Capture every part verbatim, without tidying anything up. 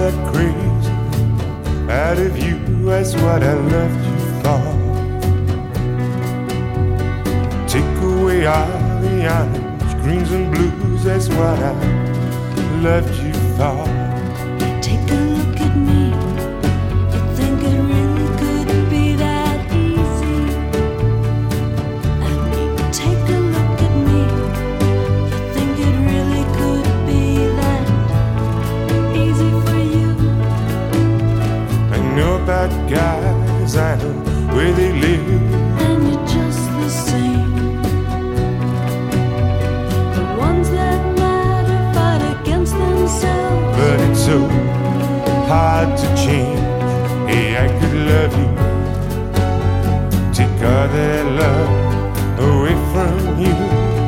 that crazy out of you, that's what I loved you for. Take away all the orange, greens and blues, that's what I loved you for. Take a look at me, you think it really could be that easy. I mean, take a look at me, you think it really could be that easy for you. I know about guys, I know where they live, and you're just the same. The ones that matter fight against themselves, but it's so hard to change. Hey, I could love you, take all that love away from you.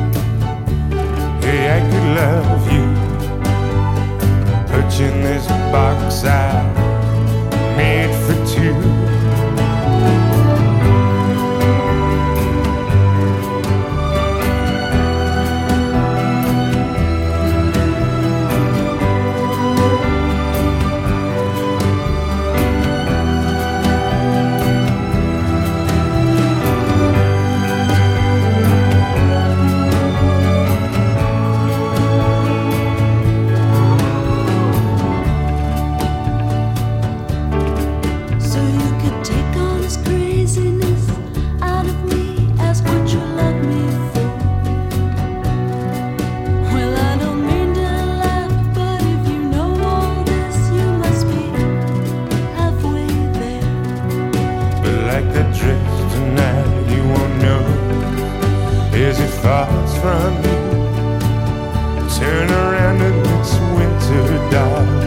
Hey, I could love you, put you in this box I made for two. so you could take all this craziness out of me. Ask what you love me for. Well, I don't mean to laugh, but if you know all this, you must be halfway there. But like that dress tonight, you won't know as it falls from you. Turn around and it's winter, dark.